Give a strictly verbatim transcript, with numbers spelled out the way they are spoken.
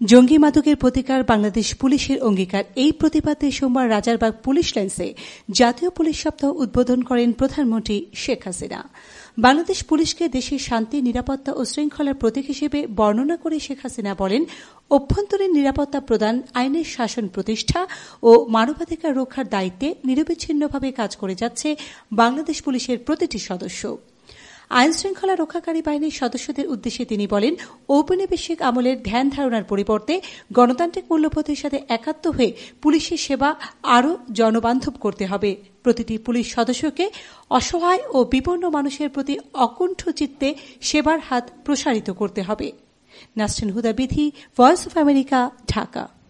জঙ্গি মাদকের প্রতিকার বাংলাদেশ পুলিশের অঙ্গীকার, এই প্রতিবাদে সোমবার রাজারবাগ পুলিশ লাইন্সে জাতীয় পুলিশ সপ্তাহ উদ্বোধন করেন প্রধানমন্ত্রী শেখ হাসিনা। বাংলাদেশ পুলিশকে দেশের শান্তি, নিরাপত্তা ও শৃঙ্খলার প্রতীক হিসেবে বর্ণনা করে শেখ হাসিনা বলেন, অভ্যন্তরীণ নিরাপত্তা প্রদান, আইনের শাসন প্রতিষ্ঠা ও মানবাধিকার রক্ষার দায়িত্বে নিরবিচ্ছিন্নভাবে কাজ করে যাচ্ছে বাংলাদেশ পুলিশের প্রতিটি সদস্য। আইন শৃঙ্খলা রক্ষাকারী বাহিনীর সদস্যদের উদ্দেশ্যে তিনি বলেন, ঔপনিবেশিক আমলের ধ্যান ধারণার পরিবর্তে গণতান্ত্রিক মূল্যবোধের সাথে একাত্ম হয়ে পুলিশের সেবা আরও জনবান্ধব করতে হবে। প্রতিটি পুলিশ সদস্যকে অসহায় ও বিপন্ন মানুষের প্রতি অকুণ্ঠ চিত্তে সেবার হাত প্রসারিত করতে হবে। Nasrin Huda Bithi, voice of America, Dhaka.